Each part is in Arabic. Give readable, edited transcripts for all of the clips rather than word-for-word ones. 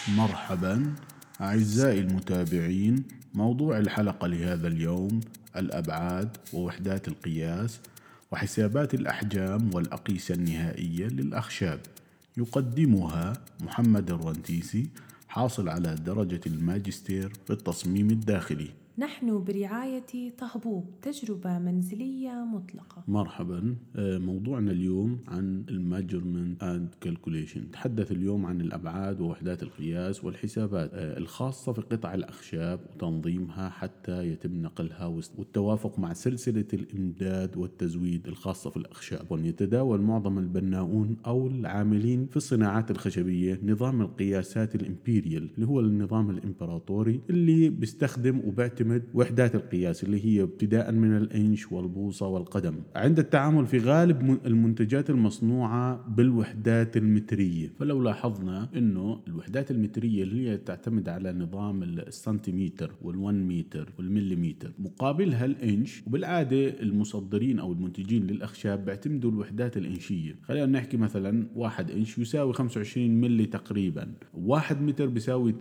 مرحبا أعزائي المتابعين. موضوع الحلقة لهذا اليوم الأبعاد ووحدات القياس وحسابات الأحجام والأقيسة النهائية للأخشاب. يقدمها محمد الرنتيسي، حاصل على درجة الماجستير في التصميم الداخلي. نحن برعاية طهبوب، تجربة منزلية مطلقة. مرحبا. موضوعنا اليوم عن الميجرمنت اند كالكوليشن. نتحدث اليوم عن الأبعاد ووحدات القياس والحسابات الخاصة في قطع الأخشاب وتنظيمها حتى يتم نقلها والتوافق مع سلسلة الإمداد والتزويد الخاصة في الأخشاب. ويتداول معظم البناؤون أو العاملين في الصناعات الخشبية نظام القياسات الإمبيريال، اللي هو النظام الإمبراطوري اللي بيستخدم وبيعتمد وحدات القياس اللي هي ابتداء من الإنش والبوصة والقدم، عند التعامل في غالب المنتجات المصنوعة بالوحدات المترية. فلو لاحظنا إنه الوحدات المترية اللي هي تعتمد على نظام السنتيمتر والون متر والمليمتر، مقابلها الإنش. وبالعادة المصدرين أو المنتجين للأخشاب بيعتمدوا الوحدات الإنشية. خلينا نحكي مثلا 1 إنش يساوي 25 ملي تقريبا، 1 متر بيساوي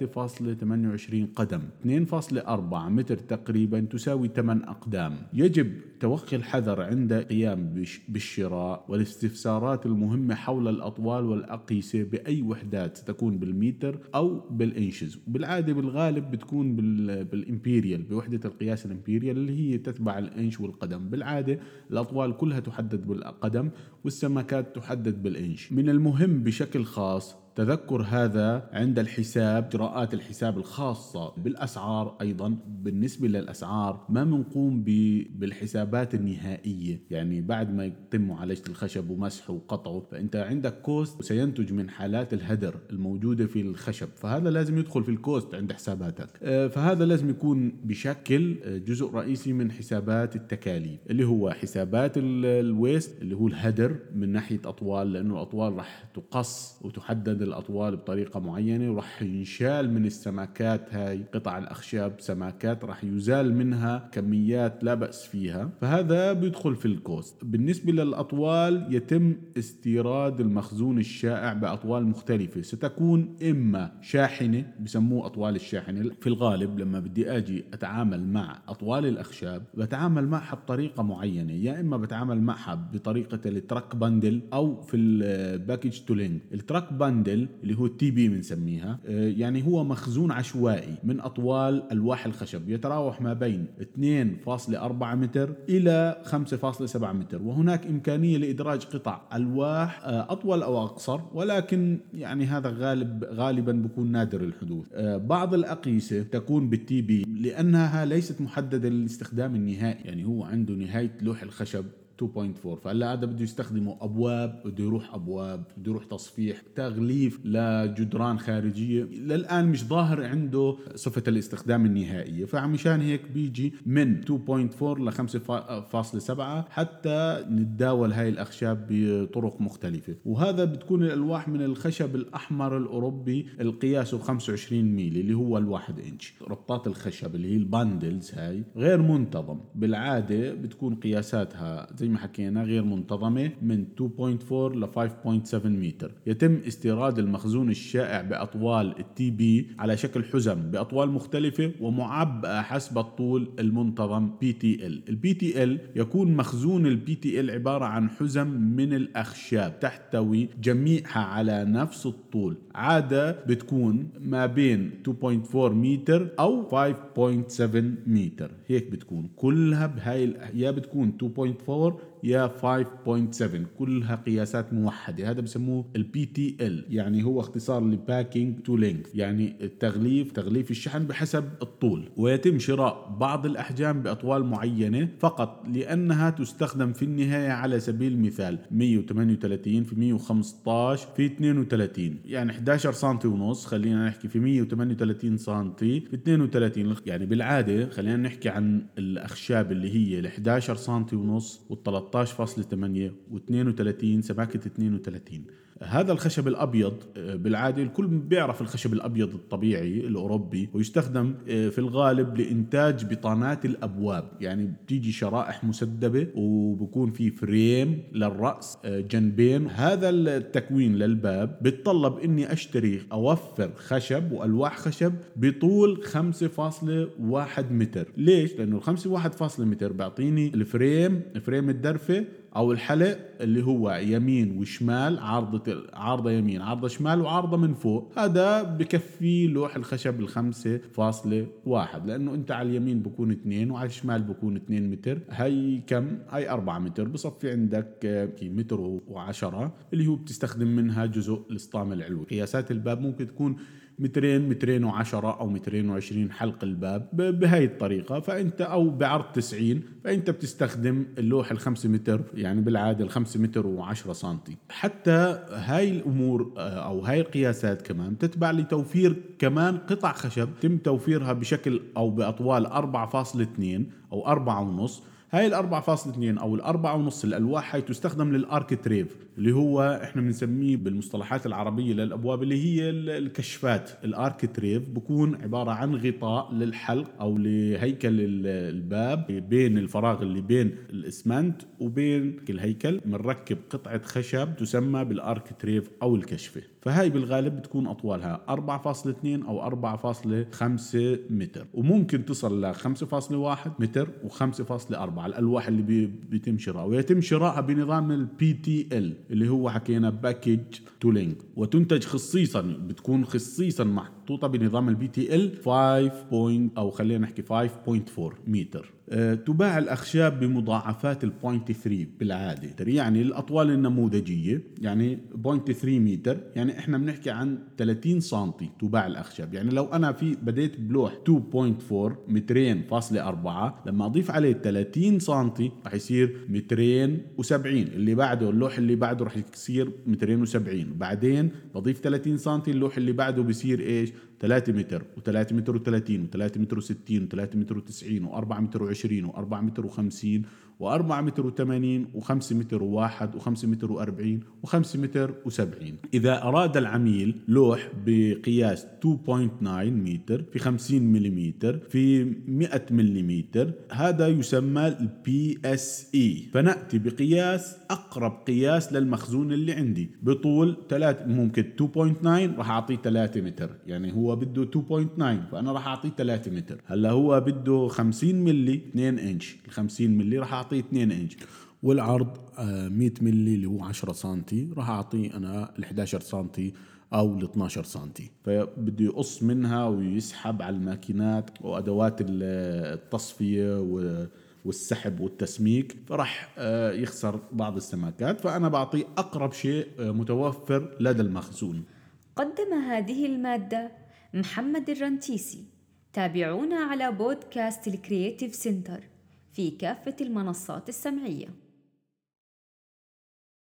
3.28 قدم، 2.4 متر تقريبا تساوي 8 أقدام. يجب توخي الحذر عند القيام بالشراء والاستفسارات المهمة حول الأطوال والأقيسة بأي وحدات ستكون بالمتر أو بالإنشز. وبالعادة بالغالب بتكون بالإمبيريال، بوحدة القياس الإمبيريال اللي هي تتبع الإنش والقدم. بالعادة الأطوال كلها تحدد بالقدم والسمكات تحدد بالإنش. من المهم بشكل خاص تذكر هذا عند الحساب، إجراءات الحساب الخاصة بالأسعار. أيضا بالنسبة للأسعار ما منقوم بالحسابات النهائية، يعني بعد ما يتم معالجة الخشب ومسحه وقطعه، فأنت عندك كوست سينتج من حالات الهدر الموجودة في الخشب، فهذا لازم يدخل في الكوست عند حساباتك. فهذا لازم يكون بشكل جزء رئيسي من حسابات التكاليف، اللي هو حسابات الويست اللي هو الهدر من ناحية أطوال، لأنه الأطوال راح تقص وتحدد الأطوال بطريقة معينة، وراح ينشال من السماكات هاي قطع الأخشاب سماكات راح يزال منها كميات لا بأس فيها، فهذا بيدخل في الكوست. بالنسبة للأطوال يتم استيراد المخزون الشائع بأطوال مختلفة، ستكون إما شاحنة بسموه أطوال الشاحنة. في الغالب لما بدي أجي أتعامل مع أطوال الأخشاب بتعامل معها بطريقة معينة، يا إما بتعامل معها بطريقة التراك باندل أو في الباكج تو لينك. التراك باندل اللي هو التي بي بنسميها، يعني هو مخزون عشوائي من أطوال ألواح الخشب يتراوح ما بين 2.4 متر إلى 5.7 متر، وهناك إمكانية لإدراج قطع ألواح أطول أو أقصر، ولكن يعني هذا غالبا بيكون نادر الحدوث. بعض الأقيسة تكون بالتي بي لأنها ليست محددة للاستخدام النهائي، يعني هو عنده نهاية لوح الخشب 2.4، فهلا هذا بده يستخدمه ابواب، بده يروح تصفيح، تغليف لجدران خارجيه. للان مش ظاهر عنده صفه الاستخدام النهائيه، فمشان هيك بيجي من 2.4 ل 5.7 حتى نتداول هاي الاخشاب بطرق مختلفه. وهذا بتكون الالواح من الخشب الاحمر الاوروبي القياسه 25 ميلي اللي هو الواحد انش. ربطات الخشب اللي هي الباندلز هاي غير منتظم، بالعاده بتكون قياساتها زي ما حكينا غير منتظمة، من 2.4 ل 5.7 متر. يتم استيراد المخزون الشائع بأطوال التي بي على شكل حزم بأطوال مختلفة ومعبأة حسب الطول المنتظم PTL. البي تي ال يكون مخزون البي تي ال عبارة عن حزم من الأخشاب تحتوي جميعها على نفس الطول، عادة بتكون ما بين 2.4 متر أو 5.7 متر. هيك بتكون كلها بهاي يا بتكون 2.4 يا 5.7، كلها قياسات موحدة. هذا بسموه البي تي ال، يعني هو اختصار لباكينج تو لينث، يعني تغليف الشحن بحسب الطول. ويتم شراء بعض الأحجام بأطوال معينة فقط لأنها تستخدم في النهاية. على سبيل المثال 138 في 115 في 32، يعني 11 سنتي ونص، خلينا نحكي في 138 سنتي في 32. يعني بالعادة خلينا نحكي عن الأخشاب اللي هي ال 11 سنتي ونص وال 13.8 و32 سماكة 32. هذا الخشب الأبيض بالعادة الكل بيعرف الخشب الأبيض الطبيعي الأوروبي، ويستخدم في الغالب لإنتاج بطانات الأبواب. يعني بتيجي شرائح مسدبة وبكون في فريم للرأس جنبين. هذا التكوين للباب بتطلب إني أشتري أوفر خشب وألواح خشب بطول 5.1 متر. ليش؟ لأنه 5.1 متر بيعطيني فريم الدرفة أو الحلق اللي هو يمين وشمال، عارضة يمين عارضة شمال وعارضة من فوق. هذا بكفي لوح الخشب 5.1، لأنه أنت على اليمين بكون 2 وعلى الشمال بكون 2 متر. هاي كم؟ هاي 4 متر. بصفي عندك متر و10 اللي هو بتستخدم منها جزء الاسطامة العلوي. قياسات الباب ممكن تكون 2 و10 أو 220 حلق الباب بهاي الطريقة. فأنت أو بعرض 90 فأنت بتستخدم اللوح 5 متر، يعني بالعادة 5 متر و10 سنتي. حتى هاي الأمور أو هاي القياسات كمان تتبع لتوفير كمان قطع خشب تم توفيرها بشكل أو بأطوال 4.2 أو 4.5. هاي 4.2 أو 4.5 الألواح هاي تستخدم للأركتريف، اللي هو إحنا بنسميه بالمصطلحات العربية للأبواب اللي هي الكشفات. الأركتريف بكون عبارة عن غطاء للحلق أو لهيكل الباب، بين الفراغ اللي بين الإسمنت وبين الهيكل بنركب قطعة خشب تسمى بالأركتريف أو الكشفة. فهاي بالغالب بتكون أطوالها 4.2 أو 4.5 متر، وممكن تصل ل 5.1 متر و5.4 على الألواح اللي بيتم شرائها. ويتم شرائها بنظام ال PTL اللي هو حكينا باكيج تو لينك، وتنتج خصيصا، بتكون خصيصا محطوطة بنظام ال PTL 5 أو خلينا نحكي 5.4 متر. تباع الأخشاب بمضاعفات ال 0.3 بالعادة، يعني الأطوال النموذجية يعني 0.3 متر، يعني إحنا بنحكي عن 30 سنتي تباع الأخشاب. يعني لو أنا بديت بلوح 2.4 2.4 لما أضيف عليه 30 سنتي رح يصير 270. اللي بعده اللوح اللي بعده رح يصير 270. بعدين بضيف 30 سنتي اللوح اللي بعده بيصير إيش؟ 3 متر و3 متر و30 و3 متر و60 و3 متر و90 و4 متر و20 و4 متر و50 و4 متر و80 و5 متر و1 و5 متر و40 و5 متر و70. إذا أراد العميل لوح بقياس 2.9 متر في 50 ملم في 100 ملم، هذا يسمى ال PSE. فنأتي بقياس أقرب قياس للمخزون اللي عندي بطول 3، ممكن 2.9 راح أعطيه 3 متر، يعني هو بده 2.9 فأنا راح أعطيه 3 متر. هلا هو بده 50 ملي 2 إنش، ال 50 ملي راح أعطيه 2 إنش، والعرض 100 ملي اللي هو 10 سنتي راح أعطيه أنا ال 11 سنتي أو ال 12 سنتي. فبده يقص منها ويسحب على الماكينات وأدوات التصفية والسحب والتسميك، فرح يخسر بعض السماكات. فأنا بعطيه أقرب شيء متوفر لدى المخزون. قدم هذه المادة محمد الرنتيسي. تابعونا على بودكاست الكرياتيف سنتر في كافة المنصات السمعية.